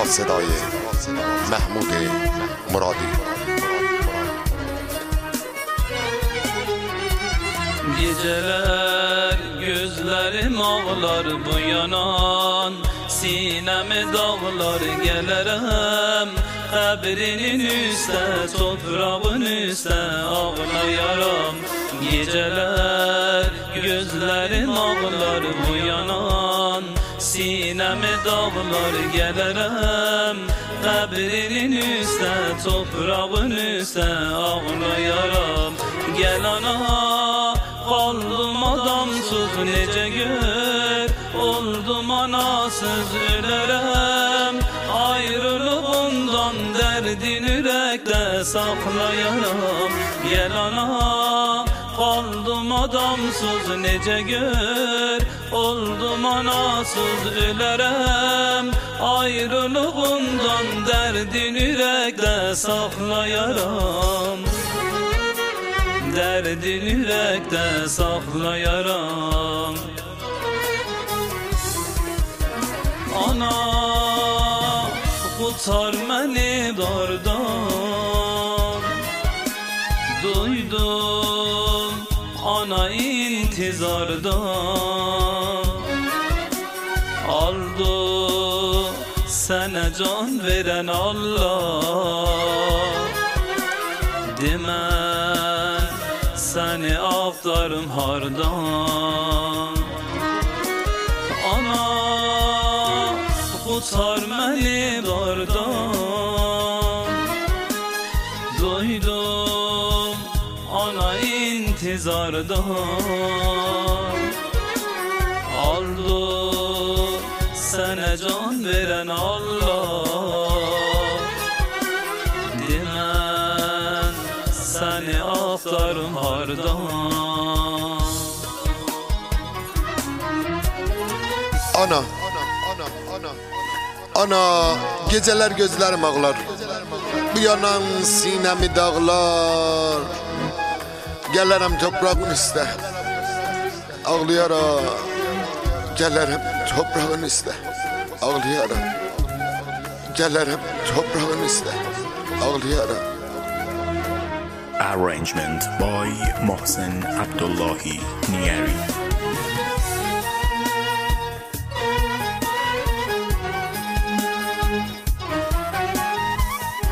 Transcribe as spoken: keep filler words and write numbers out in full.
صدای محمود مرادی. Geceler gözlerim ağlar bu yanan, sineme dağlar gelirim. Kabrinin üstə, toprağın üstə ağlayaram. Geceler gözlerim ağlar bu yanan, sineme dağlar gelirim. Kabrinin üstə, toprağın üstə ağlayaram. Gel ana, kaldım adamsız nece gör, oldum anasız ölerem. Ayrılığından derdin yürekte saklayaram. Gel ana, kaldım adamsız nece gör, oldum anasız ölerem. Ayrılığından derdin yürekte saklayaram. Derdin yürekte saklayaram. Ana, kurtar beni dardan. Duydum ana intizardan. Aldı sana can veren Allah. Demen seni aktarım hardan. Ana, kurtar beni dardan. Duydum ana intizardan. Aldı sana can veren Allah. Demen seni aktarım hardan. Ana, ana, geceler gözlerim ağlar, bu yanan sinemi dağlar. Gelirim toprağın üstə, ağlayaram. Gelirim toprağın üstə, ağlayaram. Gelirim toprağın üstə, ağlayaram. Arrangement by Mohsen Abdullahi Niyari.